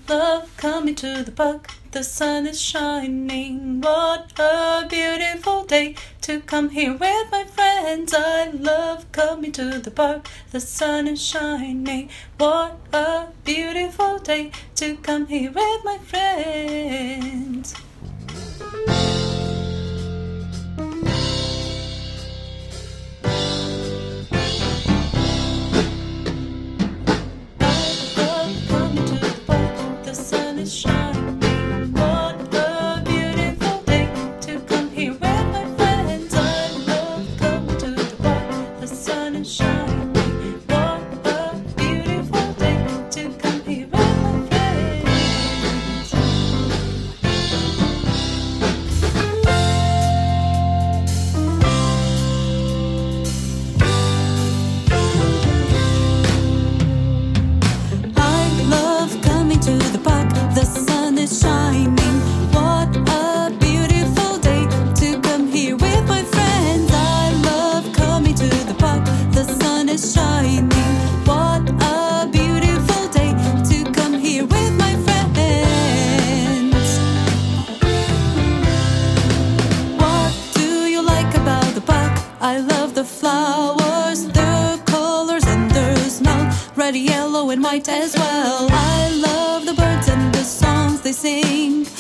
love coming to the park. The sun is shining. What a beautiful day to come here with my friends. I love coming to the park. The sun is shining. What a beautiful day to come here with my friends. I love the flowers, their colors and their smell, red, yellow and white as well. I love the birds and the songs they sing.